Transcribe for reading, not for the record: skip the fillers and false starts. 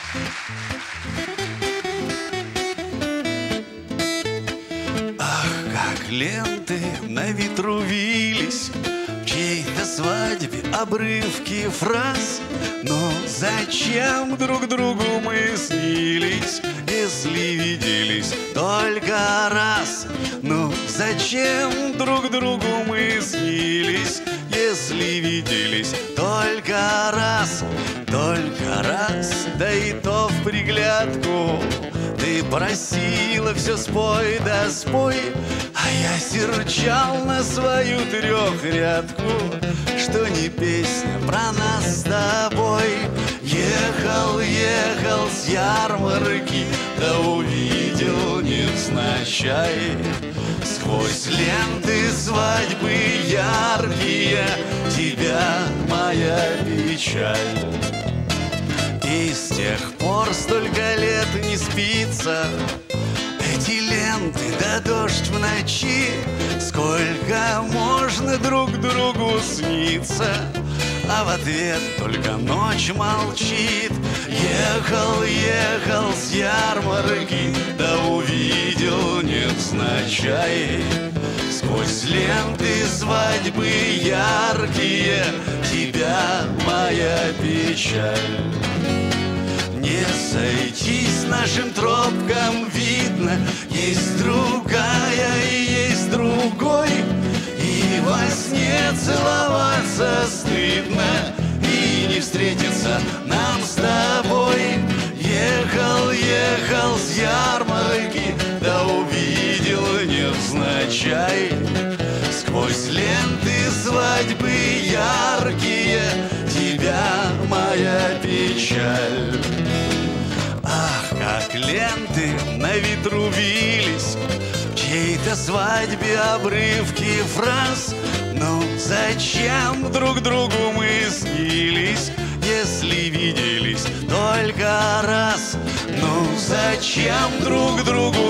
Ах, как ленты на ветру вились в чьей-то свадьбе обрывки фраз. Но зачем друг другу мы снились, если виделись только раз? Ну зачем друг другу мы снились, если виделись только раз? Только раз, да и то в приглядку. Ты просила все спой да спой, а я серчал на свою трехрядку, что не песня про нас с тобой. Ехал, ехал с ярмарки, да увидел невзначай сквозь ленты свадьбы яркие тебя моя печаль. И с тех пор столько лет не спится, эти ленты да дождь в ночи. Сколько можно друг другу сниться, а в ответ только ночь молчит. Ехал, ехал с ярмарки, да увидел невзначай сквозь ленты свадьбы яркие тебя моя печаль. Не сойтись нашим тропкам, видно, есть другая и есть другой. И во сне целоваться стыдно, и не встретиться нам с тобой. Ехал, ехал с ярмарки, да увидел невзначай сквозь ленты свадьбы яркие тебя моя печаль. Ах, как ленты на ветру вились в чьей-то свадьбе обрывки фраз. Ну зачем друг другу мы снились, виделись только раз. Ну зачем друг другу